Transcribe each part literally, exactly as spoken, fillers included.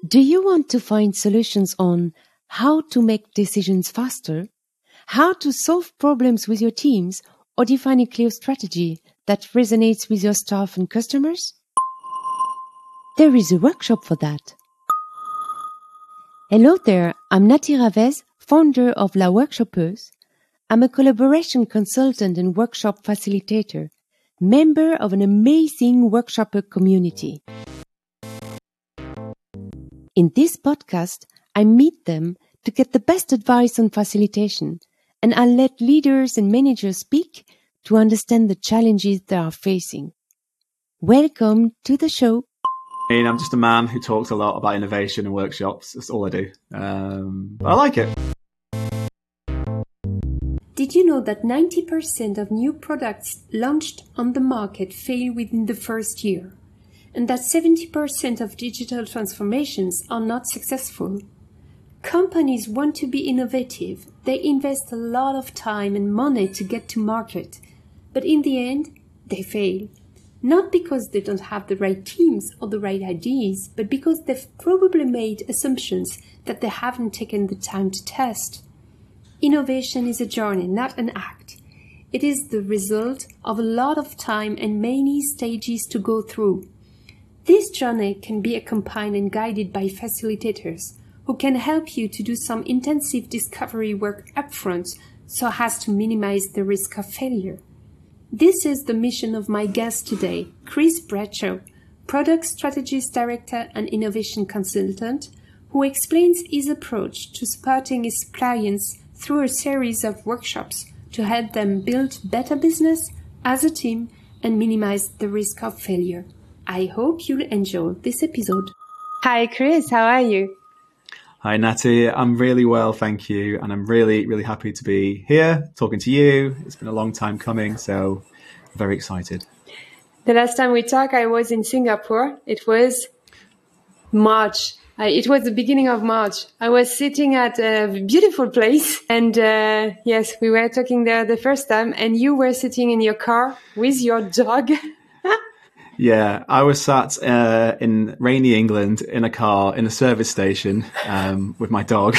Do you want to find solutions on how to make decisions faster, how to solve problems with your teams, or define a clear strategy that resonates with your staff and customers? There is a workshop for that. Hello there, I'm Nathy Ravez, founder of La Workshopeuse. I'm a collaboration consultant and workshop facilitator, member of an amazing workshopper community. In this podcast, I meet them to get the best advice on facilitation, and I let leaders and managers speak to understand the challenges they are facing. Welcome to the show. I mean, I'm just a man who talks a lot about innovation and workshops. That's all I do. Um, but I like it. Did you know that ninety percent of new products launched on the market fail within the first year? And that seventy percent of digital transformations are not successful? Companies want to be innovative. They invest a lot of time and money to get to market. But in the end, they fail. Not because they don't have the right teams or the right ideas, but because they've probably made assumptions that they haven't taken the time to test. Innovation is a journey, not an act. It is the result of a lot of time and many stages to go through. This journey can be accompanied and guided by facilitators who can help you to do some intensive discovery work upfront so as to minimize the risk of failure. This is the mission of my guest today, Chris Bradshaw, Product Strategist Director and Innovation Consultant, who explains his approach to supporting his clients through a series of workshops to help them build better business as a team and minimize the risk of failure. I hope you'll enjoy this episode. Hi, Chris. How are you? Hi, Natty. I'm really well, thank you. And I'm really, really happy to be here talking to you. It's been a long time coming, so I'm very excited. The last time we talked, I was in Singapore. It was March. I, it was the beginning of March. I was sitting at a beautiful place. And uh, yes, we were talking there the first time. And you were sitting in your car with your dog. Yeah, I was sat uh, in rainy England in a car in a service station um, with my dog.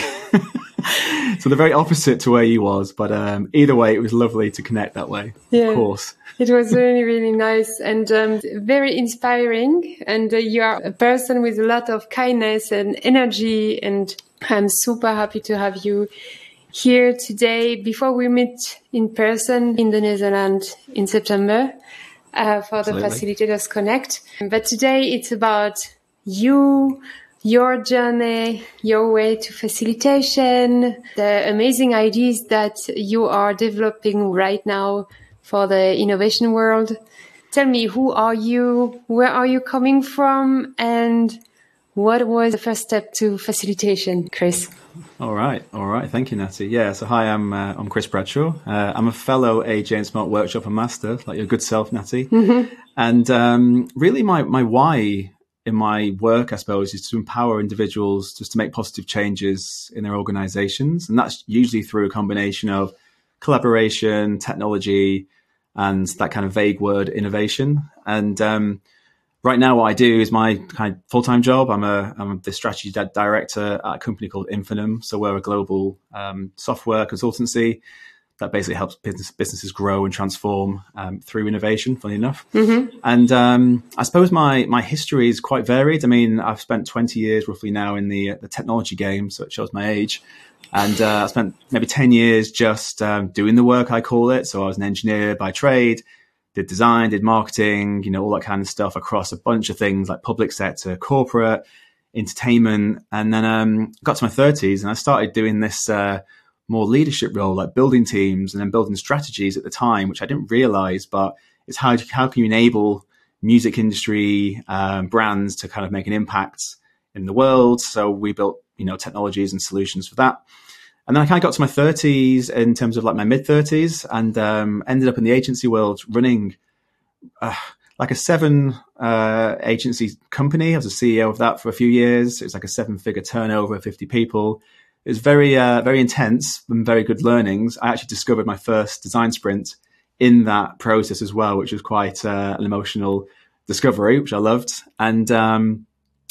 So the very opposite to where you was. But um, either way, it was lovely to connect that way, yeah, of course. It was really, really nice and um, very inspiring. And uh, you are a person with a lot of kindness and energy. And I'm super happy to have you here today before we meet in person in the Netherlands in September. Uh, for the Absolutely. Facilitators Connect. But today it's about you, your journey, your way to facilitation, the amazing ideas that you are developing right now for the innovation world. Tell me, who are you? Where are you coming from? And what was the first step to facilitation, Chris? All right. All right. Thank you, Natty. Yeah. So hi, I'm uh, I'm Chris Bradshaw. Uh, I'm a fellow A J and Smart Workshopper Master, like your good self, Natty. Mm-hmm. And um, really my, my why in my work, I suppose, is to empower individuals just to make positive changes in their organizations. And that's usually through a combination of collaboration, technology, and that kind of vague word, innovation. And um right now, what I do is my kind of full-time job. I'm a I'm the strategy director at a company called Infinum. So we're a global um, software consultancy that basically helps business, businesses grow and transform um, through innovation, funny enough. Mm-hmm. And um, I suppose my my history is quite varied. I mean, I've spent twenty years roughly now in the the technology game, so it shows my age. And uh, I spent maybe ten years just um, doing the work, I call it. So I was an engineer by trade. Did design, did marketing, you know, all that kind of stuff across a bunch of things like public sector, corporate, entertainment. And then um, got to my thirties and I started doing this uh, more leadership role, like building teams and then building strategies at the time, which I didn't realize, but it's how, how can you enable music industry um, brands to kind of make an impact in the world. So we built, you know, technologies and solutions for that. And then I kind of got to my thirties in terms of like my mid thirties and um, ended up in the agency world running uh, like a seven uh, agency company. I was a C E O of that for a few years. It was like a seven figure turnover, fifty people. It was very, uh, very intense and very good learnings. I actually discovered my first design sprint in that process as well, which was quite uh, an emotional discovery, which I loved. And um,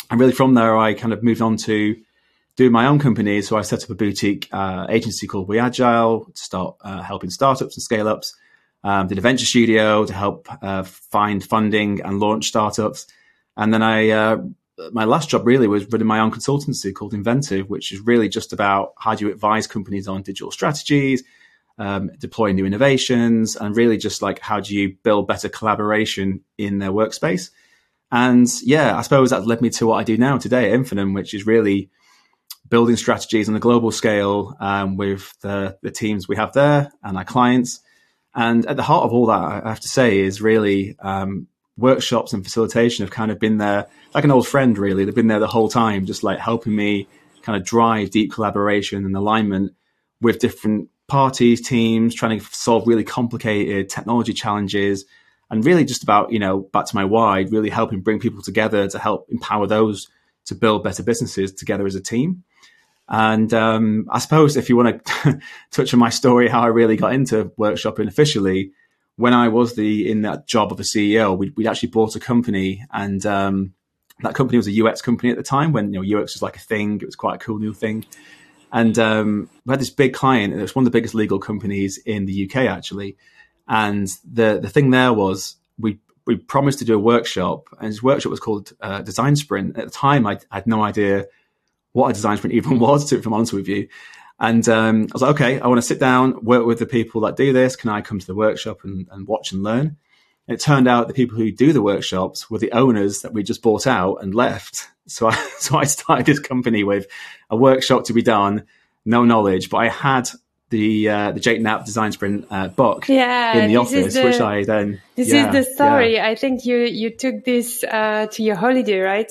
and really from there, I kind of moved on to do my own company. So I set up a boutique uh, agency called We Agile to start uh, helping startups and scale ups. Um, did a venture studio to help uh, find funding and launch startups. And then I, uh, my last job really was running my own consultancy called Inventive, which is really just about how do you advise companies on digital strategies, um, deploy new innovations, and really just like how do you build better collaboration in their workspace. And yeah, I suppose that led me to what I do now today at Infinum, which is really building strategies on a global scale um, with the, the teams we have there and our clients. And at the heart of all that, I have to say, is really um, workshops and facilitation have kind of been there like an old friend, really. They've been there the whole time, just like helping me kind of drive deep collaboration and alignment with different parties, teams, trying to solve really complicated technology challenges, and really just about, you know, back to my why, really helping bring people together to help empower those to build better businesses together as a team. And um, I suppose if you want to touch on my story, how I really got into workshopping officially, when I was the in that job of a C E O, we'd, we'd actually bought a company, and um, that company was a U X company at the time when, you know, U X was like a thing. It was quite a cool new thing. And um, we had this big client, and it was one of the biggest legal companies in the U K, actually. And the the thing there was we we promised to do a workshop, and this workshop was called uh, Design Sprint. At the time, I, I had no idea what a design sprint even was, to, if I'm honest with you. And um, I was like, okay, I want to sit down, work with the people that do this. Can I come to the workshop and, and watch and learn? And it turned out the people who do the workshops were the owners that we just bought out and left. So I, so I started this company with a workshop to be done, no knowledge, but I had the uh, the Jake Knapp Design Sprint uh, book yeah, in the office, the, which I then... This yeah, is the story. Yeah. I think you, you took this uh, to your holiday, right?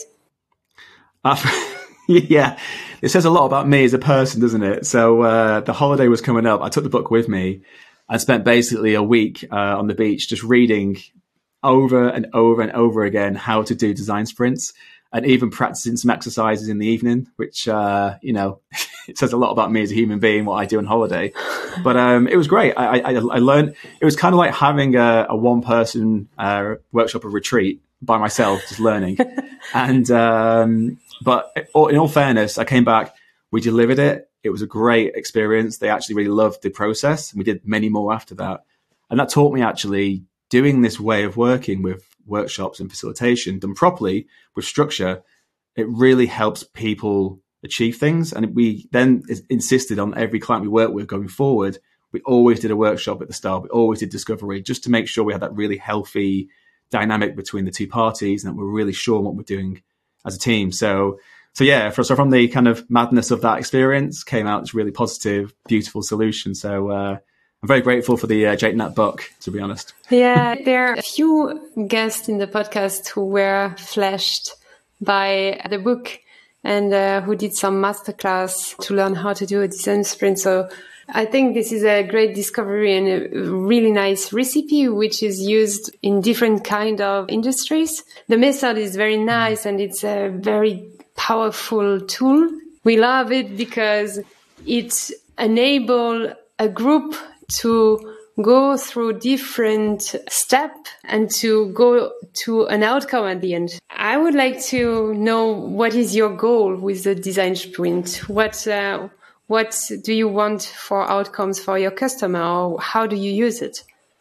Uh, yeah, it says a lot about me as a person, doesn't it? So uh, the holiday was coming up. I took the book with me. I spent basically a week uh, on the beach just reading over and over and over again how to do design sprints, and even practicing some exercises in the evening, which, uh, you know, it says a lot about me as a human being, what I do on holiday. But um, it was great. I, I, I learned, it was kind of like having a, a one person uh, workshop or retreat by myself, just learning. and, um, but in all fairness, I came back, we delivered it. It was a great experience. They actually really loved the process. We did many more after that. And that taught me actually doing this way of working with workshops and facilitation done properly with structure. It really helps people achieve things. And we then insisted on every client we worked with going forward. We always did a workshop at the start. We always did discovery, just to make sure we had that really healthy dynamic between the two parties and that we're really sure what we're doing as a team. So, so yeah, for, so from the kind of madness of that experience came out this really positive, beautiful solution. So, uh, I'm very grateful for the uh, Jake Knapp book, to be honest. Yeah, there are a few guests in the podcast who were flashed by the book and uh, who did some masterclass to learn how to do a design sprint. So I think this is a great discovery and a really nice recipe, which is used in different kind of industries. The method is very nice and it's a very powerful tool. We love it because it enables a group to go through different steps and to go to an outcome at the end. I would like to know, what is your goal with the design sprint? What uh, what do you want for outcomes for your customer, or how do you use it?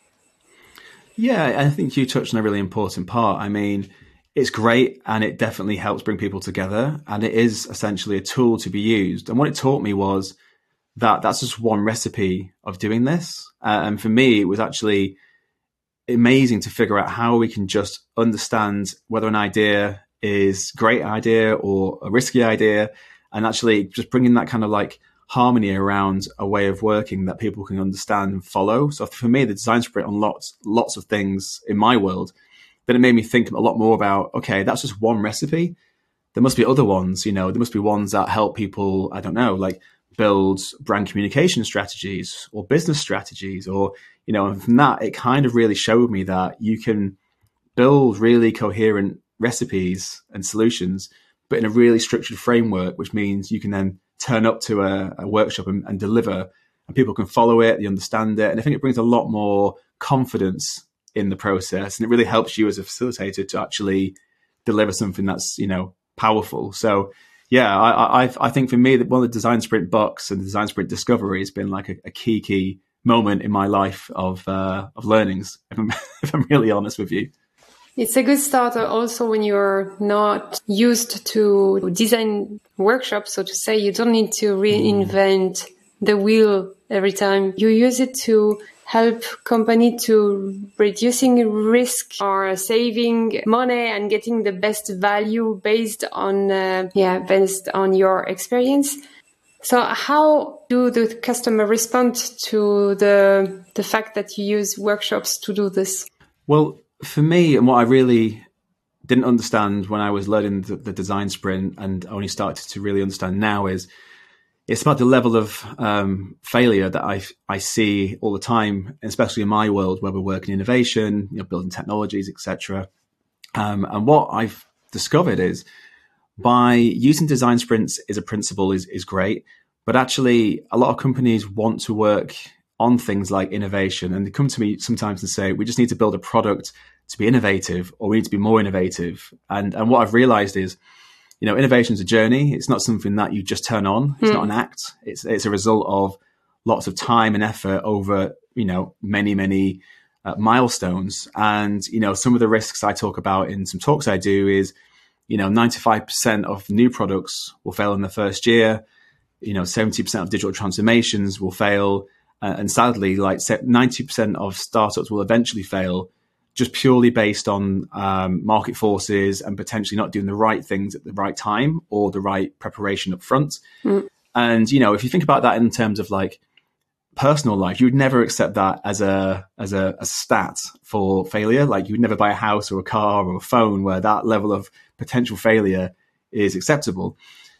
Yeah, I think you touched on a really important part. I mean, it's great and it definitely helps bring people together, and it is essentially a tool to be used. And what it taught me was that that's just one recipe of doing this. Uh, and for me, it was actually amazing to figure out how we can just understand whether an idea is a great idea or a risky idea, and actually just bringing that kind of like harmony around a way of working that people can understand and follow. So for me, the design sprint unlocked lots of things in my world. Then it made me think a lot more about, okay, that's just one recipe. There must be other ones, you know, there must be ones that help people, I don't know, like build brand communication strategies or business strategies, or, you know, and from that, it kind of really showed me that you can build really coherent recipes and solutions, but in a really structured framework, which means you can then turn up to a, a workshop and, and deliver, and people can follow it, they understand it. And I think it brings a lot more confidence in the process, and it really helps you as a facilitator to actually deliver something that's, you know, powerful. So yeah, I, I, I think for me that one of the design sprint bucks and the design sprint discovery has been like a, a key, key moment in my life of, uh, of learnings, if I'm, if I'm really honest with you. It's a good start also when you're not used to design workshops, so to say. You don't need to reinvent the wheel every time. You use it to help company to reducing risk or saving money and getting the best value based on, uh, yeah, based on your experience. So how do the customer respond to the the fact that you use workshops to do this? Well, for me, and what I really didn't understand when I was learning the, the design sprint and only started to really understand now is it's about the level of um, failure that I I see all the time, especially in my world where we're working in innovation, you know, building technologies, et cetera. Um, and what I've discovered is by using design sprints as a principle is, is great, but actually a lot of companies want to work on things like innovation, and they come to me sometimes and say, we just need to build a product to be innovative, or we need to be more innovative. And and what I've realized is, you know, innovation is a journey. It's not something that you just turn on. It's mm. not an act. It's it's a result of lots of time and effort over, you know, many, many uh, milestones. And, you know, some of the risks I talk about in some talks I do is, you know, ninety-five percent of new products will fail in the first year. You know, seventy percent of digital transformations will fail. Uh, and sadly, like ninety percent of startups will eventually fail just purely based on um, market forces and potentially not doing the right things at the right time or the right preparation up front. Mm. And, you know, if you think about that in terms of like personal life, you would never accept that as a as a, a stat for failure. Like you would never buy a house or a car or a phone where that level of potential failure is acceptable.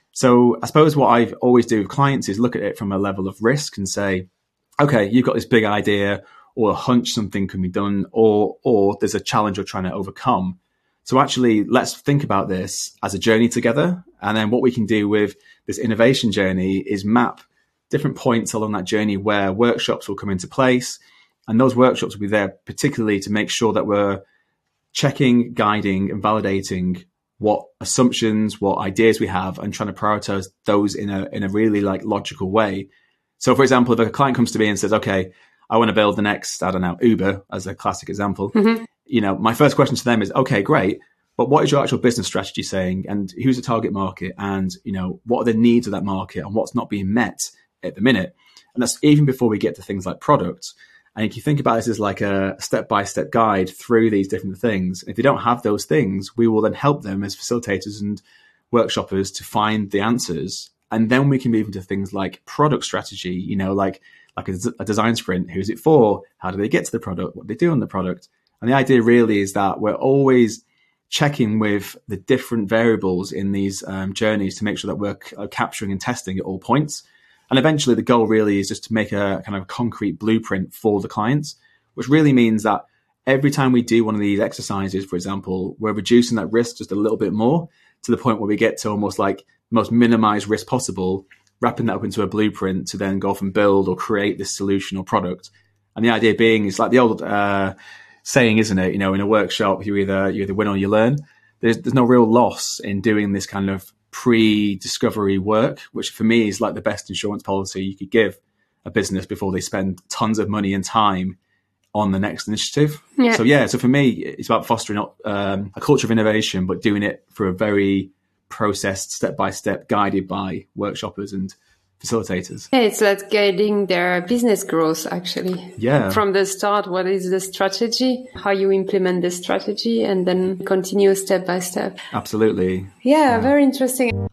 So I suppose what I always do with clients is look at it from a level of risk and say, okay, you've got this big idea or a hunch something can be done, or or there's a challenge you're trying to overcome. So actually, let's think about this as a journey together. And then what we can do with this innovation journey is map different points along that journey where workshops will come into place. And those workshops will be there particularly to make sure that we're checking, guiding, and validating what assumptions, what ideas we have, and trying to prioritize those in a in a really like logical way. So, for example, if a client comes to me and says, okay, I want to build the next, I don't know, Uber as a classic example. Mm-hmm. You know, my first question to them is, okay, great. But what is your actual business strategy saying? And who's the target market? And, you know, what are the needs of that market and what's not being met at the minute? And that's even before we get to things like products. And if you think about this as like a step-by-step guide through these different things, if they don't have those things, we will then help them as facilitators and workshoppers to find the answers. And then we can move into things like product strategy, you know, like like a, a design sprint. Who's it for? How do they get to the product? What do they do on the product? And the idea really is that we're always checking with the different variables in these um, journeys to make sure that we're c- capturing and testing at all points. And eventually the goal really is just to make a kind of concrete blueprint for the clients, which really means that every time we do one of these exercises, for example, we're reducing that risk just a little bit more to the point where we get to almost like the most minimized risk possible, wrapping that up into a blueprint to then go off and build or create this solution or product. And the idea being is like the old uh, saying, isn't it? You know, in a workshop, you either you either win or you learn. There's there's no real loss in doing this kind of pre-discovery work, which for me is like the best insurance policy you could give a business before they spend tons of money and time on the next initiative. Yeah. So yeah, so for me, it's about fostering um, a culture of innovation, but doing it for a very processed, step-by-step, guided by workshoppers and facilitators. Yeah, it's like guiding their business growth, actually. Yeah. From the start, what is the strategy, how you implement the strategy, and then continue step by step. Absolutely. Yeah, yeah. Very interesting.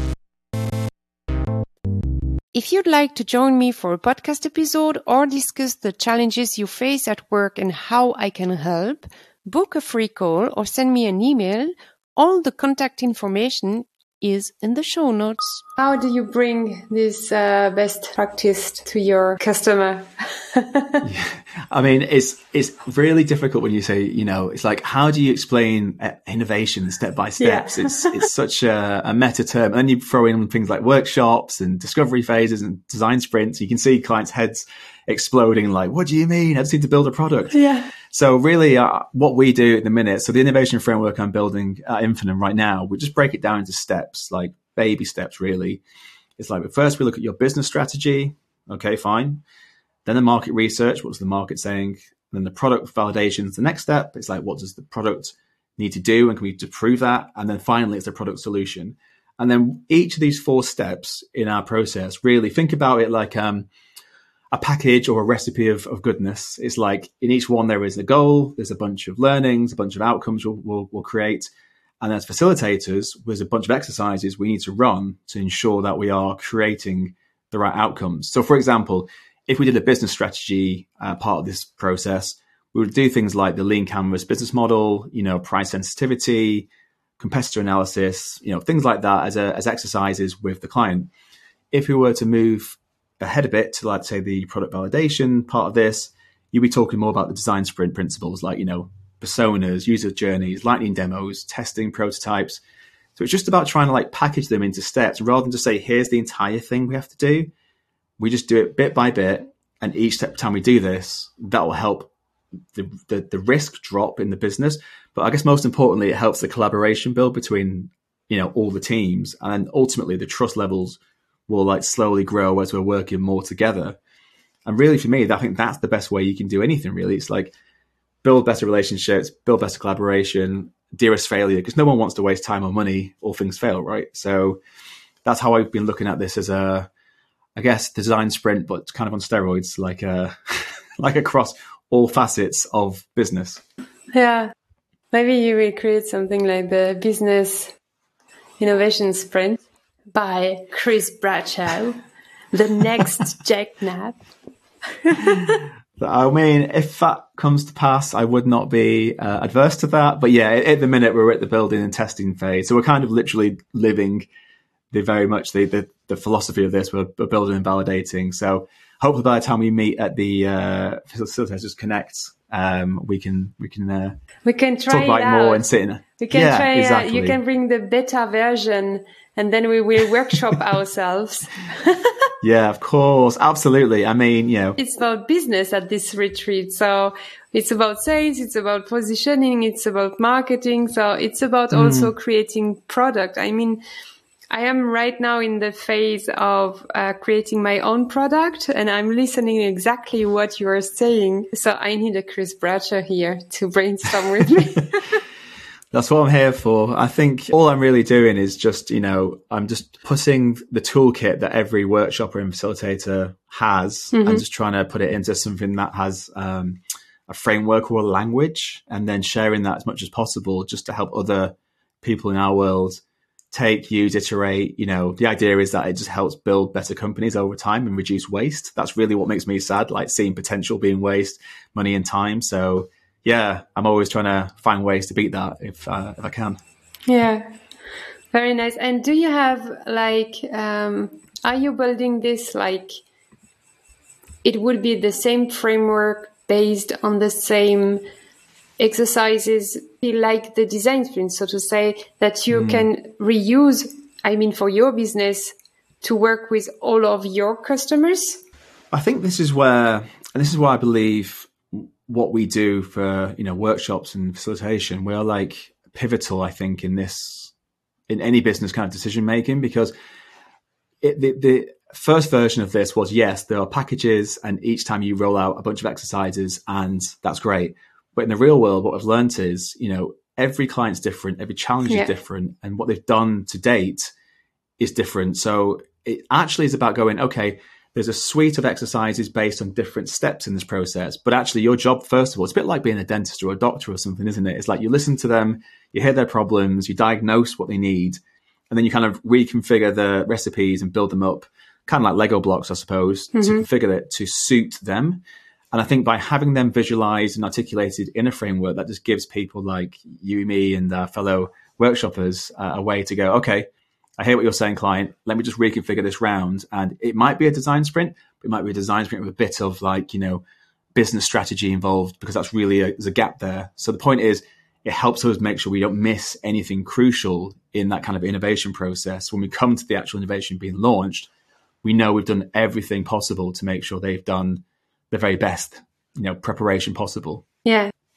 If you'd like to join me for a podcast episode or discuss the challenges you face at work and how I can help, book a free call or send me an email. All the contact information is in the show notes. How do you bring this uh, best practice to your customer? Yeah. I mean, it's it's really difficult when you say, you know, it's like, how do you explain uh, innovation step by steps? Yeah. It's it's such a, a meta term. And then you throw in things like workshops and discovery phases and design sprints. You can see clients' heads exploding like, what do you mean? I just need to build a product. Yeah. So really uh, what we do at the minute, so the innovation framework I'm building at Infinum right now, we just break it down into steps, like baby steps, really. It's like, first we look at your business strategy. Okay, fine. Then the market research, what's the market saying? And then the product validation is the next step. It's like, what does the product need to do? And can we prove that? And then finally, it's the product solution. And then each of these four steps in our process, really think about it like um, a package or a recipe of, of goodness. It's like in each one, there is a goal, there's a bunch of learnings, a bunch of outcomes we'll, we'll, we'll create. And as facilitators, there's a bunch of exercises we need to run to ensure that we are creating the right outcomes. So for example, if we did a business strategy uh, part of this process, we would do things like the lean canvas business model, you know, price sensitivity, competitor analysis, you know, things like that as a, as exercises with the client. If we were to move ahead a bit to, like, say, the product validation part of this, you'd be talking more about the design sprint principles, like, you know, personas, user journeys, lightning demos, testing prototypes. So it's just about trying to like package them into steps rather than just say, here's the entire thing we have to do. We just do it bit by bit. And each step time we do this, that will help the, the, the risk drop in the business. But I guess most importantly, it helps the collaboration build between, you know, all the teams. And ultimately the trust levels will like slowly grow as we're working more together. And really for me, I think that's the best way you can do anything really. It's like build better relationships, build better collaboration, dearest failure, because no one wants to waste time or money, all things fail, right? So that's how I've been looking at this as a, I guess, design sprint, but kind of on steroids, like a, like across all facets of business. Yeah. Maybe you will create something like the business innovation sprint by Chris Bradshaw, the next Jack Knapp. I mean, if that comes to pass, I would not be uh, adverse to that. But yeah, at the minute we're at the building and testing phase. So we're kind of literally living the very much the, the, the philosophy of this. We're, we're building and validating. So hopefully by the time we meet at the uh, Facilitators Connect, um, we can we can uh, we can try talk about it it more out. and sit in. A, we can yeah, try exactly. Uh, you can bring the beta version, and then we will workshop ourselves. Yeah, of course. Absolutely. I mean, you know, it's about business at this retreat. So it's about sales. It's about positioning. It's about marketing. So it's about mm. also creating product. I mean, I am right now in the phase of uh, creating my own product, and I'm listening exactly what you are saying. So I need a Chris Bradshaw here to brainstorm with me. That's what I'm here for. I think all I'm really doing is just, you know, I'm just putting the toolkit that every workshopper and facilitator has mm-hmm. and just trying to put it into something that has um, a framework or a language, and then sharing that as much as possible just to help other people in our world take, use, iterate. You know, the idea is that it just helps build better companies over time and reduce waste. That's really what makes me sad, like seeing potential being waste, money and time. So yeah, I'm always trying to find ways to beat that if uh, if I can. Yeah, very nice. And do you have like, um, are you building this like, it would be the same framework based on the same exercises, like the design sprint, so to say, that you mm. can reuse, I mean, for your business to work with all of your customers? I think this is where, and this is why I believe what we do for, you know, workshops and facilitation, we are like pivotal, I think, in this, in any business kind of decision making, because it, the, the first version of this was, yes, there are packages and each time you roll out a bunch of exercises and that's great. But in the real world, what I've learned is, you know, every client's different, every challenge yeah. is different, and what they've done to date is different. So it actually is about going, okay, there's a suite of exercises based on different steps in this process. But actually your job, first of all, it's a bit like being a dentist or a doctor or something, isn't it? It's like you listen to them, you hear their problems, you diagnose what they need, and then you kind of reconfigure the recipes and build them up, kind of like Lego blocks, I suppose, mm-hmm. to configure it to suit them. And I think by having them visualized and articulated in a framework, that just gives people like you, me, and our fellow workshoppers uh, a way to go, okay, I hear what you're saying, client. Let me just reconfigure this round. And it might be a design sprint, but it might be a design sprint with a bit of like, you know, business strategy involved, because that's really a, there's a gap there. So the point is, it helps us make sure we don't miss anything crucial in that kind of innovation process. When we come to the actual innovation being launched, we know we've done everything possible to make sure they've done the very best, you know, preparation possible. Yeah.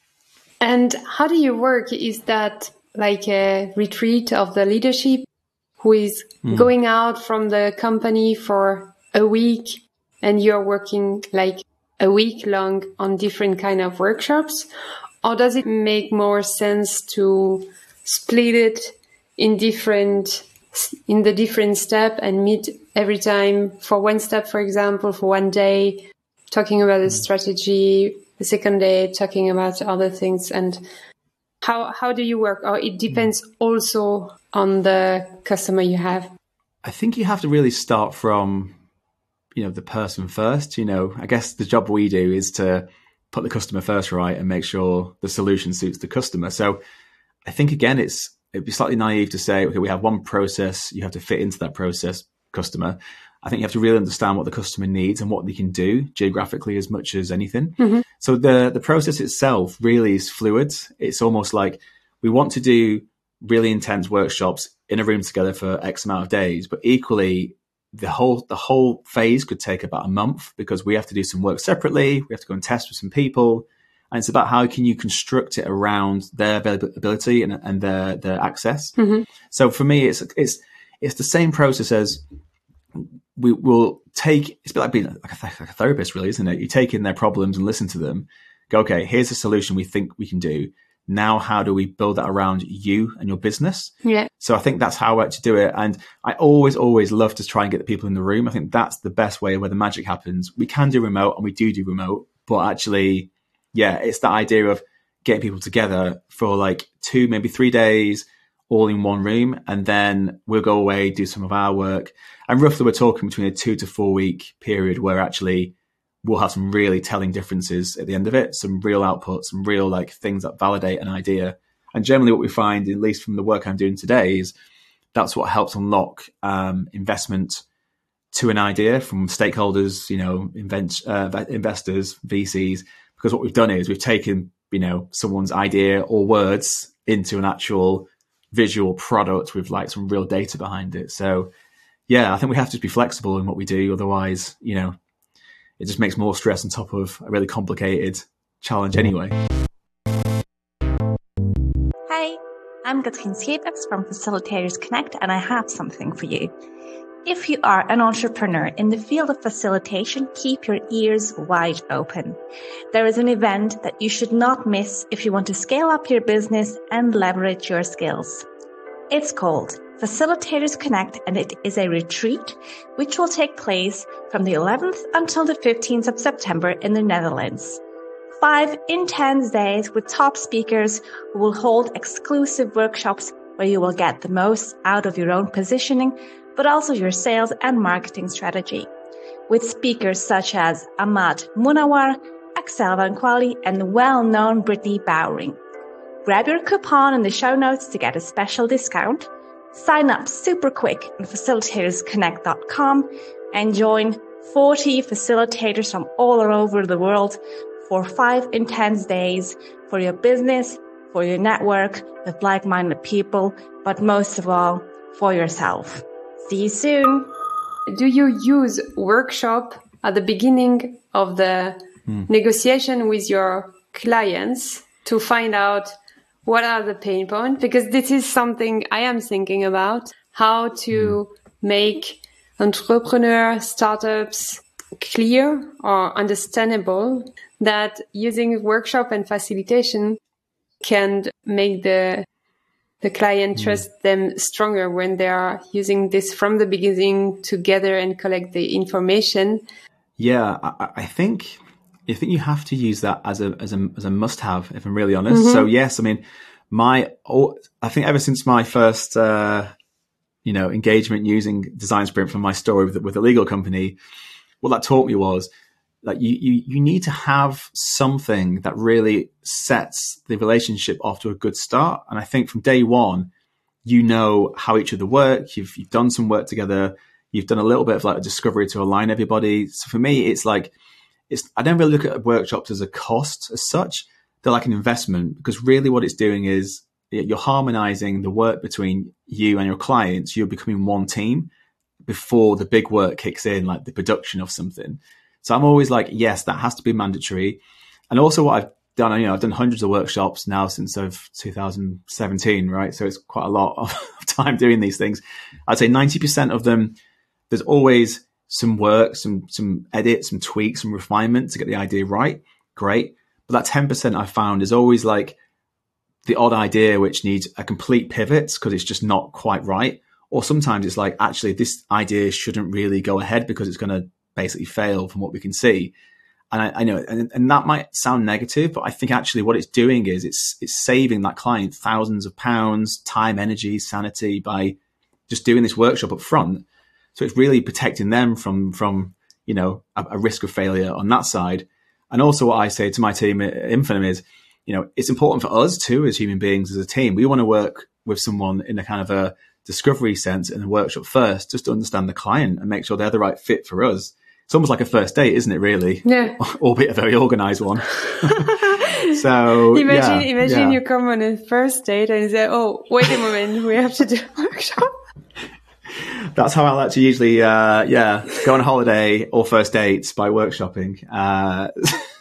And how do you work? Is that like a retreat of the leadership who is mm. going out from the company for a week and you're working like a week long on different kind of workshops? Or does it make more sense to split it in different, in the different step and meet every time for one step, for example, for one day, talking about the strategy, the second day talking about other things? And how how do you work? Or it depends also on the customer you have? I think you have to really start from, you know, the person first. You know, I guess the job we do is to put the customer first, right, and make sure the solution suits the customer. So I think, again, it's it'd be slightly naive to say, okay, we have one process, you have to fit into that process, customer. I think you have to really understand what the customer needs and what they can do geographically as much as anything. Mm-hmm. So the, the process itself really is fluid. It's almost like we want to do really intense workshops in a room together for X amount of days, but equally the whole the whole phase could take about a month because we have to do some work separately. We have to go and test with some people. And it's about how can you construct it around their availability and, and their, their access. Mm-hmm. So for me, it's it's it's the same process as we will take, it's a bit like being like a, like a therapist, really, isn't it? You take in their problems and listen to them, go, okay, here's a solution we think we can do. Now, how do we build that around you and your business? Yeah. So I think that's how I like to do it. And I always, always love to try and get the people in the room. I think that's the best way where the magic happens. We can do remote and we do do remote, but actually, yeah, it's the idea of getting people together for like two, maybe three days, all in one room, and then we'll go away, do some of our work. And roughly we're talking between a two to four week period where actually we'll have some really telling differences at the end of it, some real outputs, some real like things that validate an idea. And generally what we find, at least from the work I'm doing today, is that's what helps unlock um, investment to an idea from stakeholders, you know, invent, uh, investors, V Cs, because what we've done is we've taken, you know, someone's idea or words into an actual visual product with like some real data behind it. So yeah, I think we have to be flexible in what we do. Otherwise, you know, it just makes more stress on top of a really complicated challenge anyway. Hi, I'm Katrien Schepers from Facilitators Connect, and I have something for you. If you are an entrepreneur in the field of facilitation, keep your ears wide open. There is an event that you should not miss if you want to scale up your business and leverage your skills. It's called Facilitators Connect, and it is a retreat which will take place from the eleventh until the fifteenth of September in the Netherlands. Five intense days with top speakers who will hold exclusive workshops where you will get the most out of your own positioning, but also your sales and marketing strategy. With speakers such as Ahmad Munawar, Axel Van Quali, and the well-known Brittany Bowring. Grab your coupon in the show notes to get a special discount. Sign up super quick on facilitators connect dot com and join forty facilitators from all over the world for five intense days for your business, for your network with like-minded people, but most of all, for yourself. See you soon. Do you use workshop at the beginning of the mm. negotiation with your clients to find out what are the pain points? Because this is something I am thinking about, how to mm. make entrepreneur startups clear or understandable, that using workshop and facilitation can make the the client trust mm. them stronger when they are using this from the beginning to gather and collect the information. Yeah, I, I think I think you have to use that as a as a as a must have, if I'm really honest. Mm-hmm. So yes, I mean, my I think ever since my first uh, you know engagement using Design Sprint from my story with with a legal company, what that taught me was like you, you, you need to have something that really sets the relationship off to a good start. And I think from day one, you know how each other work. You've, you've done some work together. You've done a little bit of like a discovery to align everybody. So for me, it's like, it's, I don't really look at workshops as a cost as such. They're like an investment, because really what it's doing is you're harmonizing the work between you and your clients. You're becoming one team before the big work kicks in, like the production of something. So I'm always like, yes, that has to be mandatory. And also what I've done, you know, I've done hundreds of workshops now since of two thousand seventeen, right? So it's quite a lot of time doing these things. I'd say ninety percent of them, there's always some work, some, some edit, some tweaks, some refinement to get the idea right. Great. But that ten percent I found is always like the odd idea which needs a complete pivot because it's just not quite right. Or sometimes it's like, actually, this idea shouldn't really go ahead because it's going to basically fail from what we can see. And I, I know, and, and that might sound negative, but I think actually what it's doing is it's it's saving that client thousands of pounds, time, energy, sanity by just doing this workshop up front. So it's really protecting them from, from you know, a, a risk of failure on that side. And also what I say to my team at Infinum is, you know, it's important for us too, as human beings, as a team. We want to work with someone in a kind of a discovery sense in the workshop first, just to understand the client and make sure they're the right fit for us. It's almost like a first date, isn't it, really? Yeah. Albeit a very organized one. So imagine, yeah, imagine yeah. you come on a first date and you say, oh, wait a moment, we have to do a workshop. That's how I like to usually, uh, yeah, go on holiday or first dates by workshopping. Uh,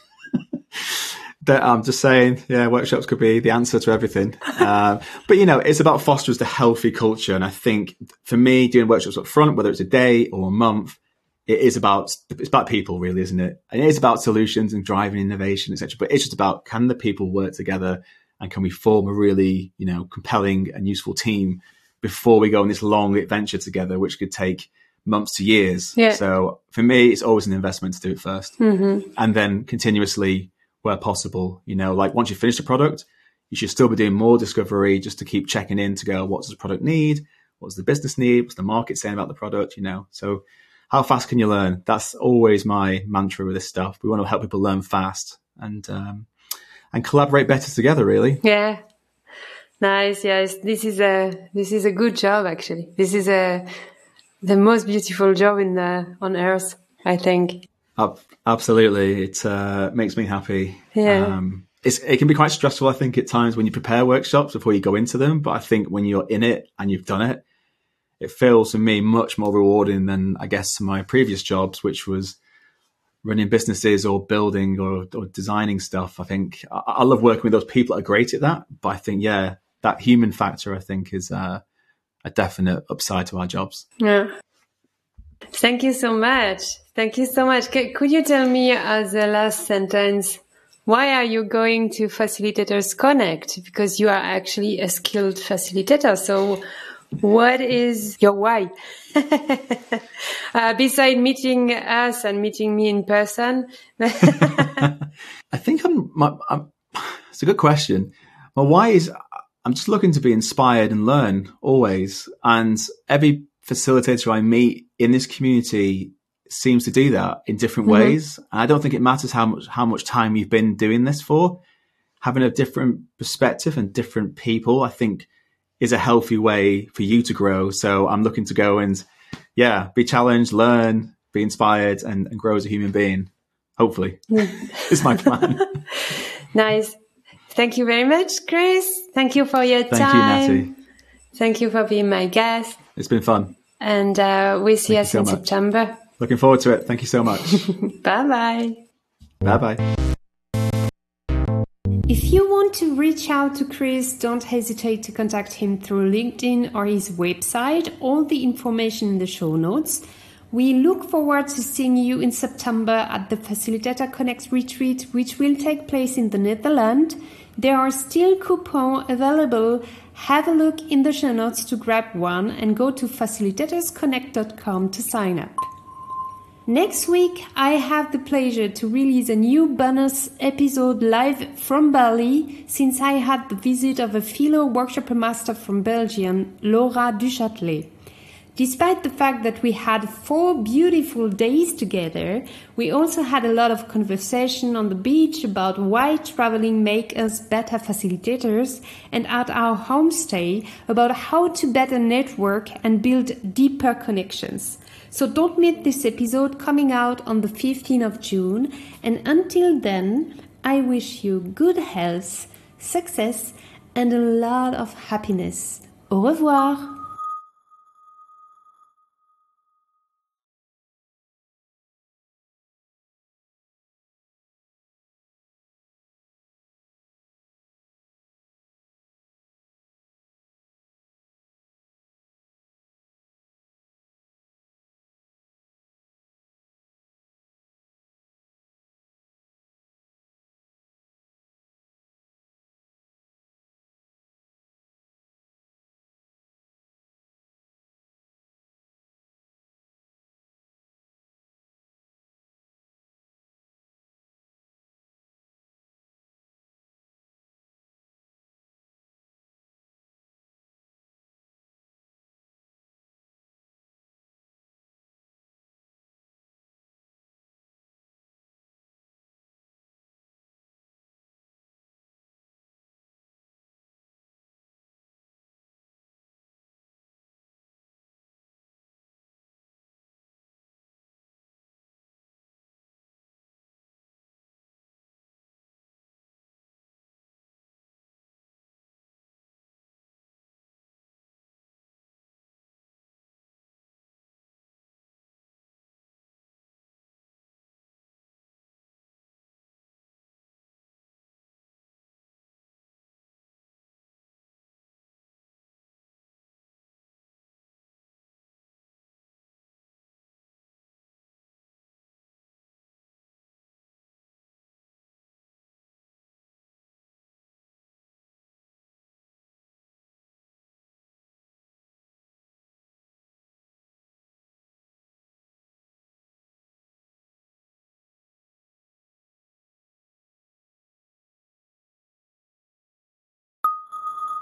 that I'm just saying, yeah, workshops could be the answer to everything. Uh, but, you know, it's about fostering a healthy culture. And I think for me, doing workshops up front, whether it's a day or a month, it is about, it's about people really, isn't it? And it is about solutions and driving innovation, et cetera. But it's just about, can the people work together and can we form a really, you know, compelling and useful team before we go on this long adventure together, which could take months to years. Yeah. So for me, it's always an investment to do it first. Mm-hmm. And then continuously where possible, you know, like once you finish the product, you should still be doing more discovery just to keep checking in to go, what does the product need? What does the business need? What's the market saying about the product? You know, so how fast can you learn? That's always my mantra with this stuff. We want to help people learn fast and, um, and collaborate better together, really. Yeah. Nice. Yes. This is a, this is a good job, actually. This is a, the most beautiful job in the, on earth, I think. Absolutely. It uh, makes me happy. Yeah. Um, it's, it can be quite stressful, I think, at times when you prepare workshops before you go into them. But I think when you're in it and you've done it, it feels for me much more rewarding than, I guess, my previous jobs, which was running businesses or building or, or designing stuff. I think I, I love working with those people that are great at that. But I think, yeah, that human factor, I think, is uh, a definite upside to our jobs. Yeah. Thank you so much. Thank you so much. C- could you tell me as the last sentence, why are you going to Facilitators Connect? Because you are actually a skilled facilitator. So what is your why? uh, beside meeting us and meeting me in person. I think I'm, my, I'm, it's a good question. My why is I'm just looking to be inspired and learn always. And every facilitator I meet in this community seems to do that in different mm-hmm. ways. And I don't think it matters how much, how much time you've been doing this for. Having a different perspective and different people, I think, is a healthy way for you to grow. So I'm looking to go and, yeah, be challenged, learn, be inspired, and, and grow as a human being. Hopefully, is my plan. Nice. Thank you very much, Chris. Thank you for your Thank time. you, Natty. Thank you for being my guest. It's been fun. And uh, we'll see Thank us you in so much. September. Looking forward to it. Thank you so much. Bye-bye. Bye-bye. If you want to reach out to Chris, don't hesitate to contact him through LinkedIn or his website. All the information in the show notes. We look forward to seeing you in September at the Facilitator Connect retreat, which will take place in the Netherlands. There are still coupons available. Have a look in the show notes to grab one and go to facilitators connect dot com to sign up. Next week, I have the pleasure to release a new bonus episode live from Bali, since I had the visit of a fellow workshop master from Belgium, Laura Duchâtelet. Despite the fact that we had four beautiful days together, we also had a lot of conversation on the beach about why traveling makes us better facilitators, and at our homestay about how to better network and build deeper connections. So don't miss this episode coming out on the fifteenth of June. And until then, I wish you good health, success, and a lot of happiness. Au revoir!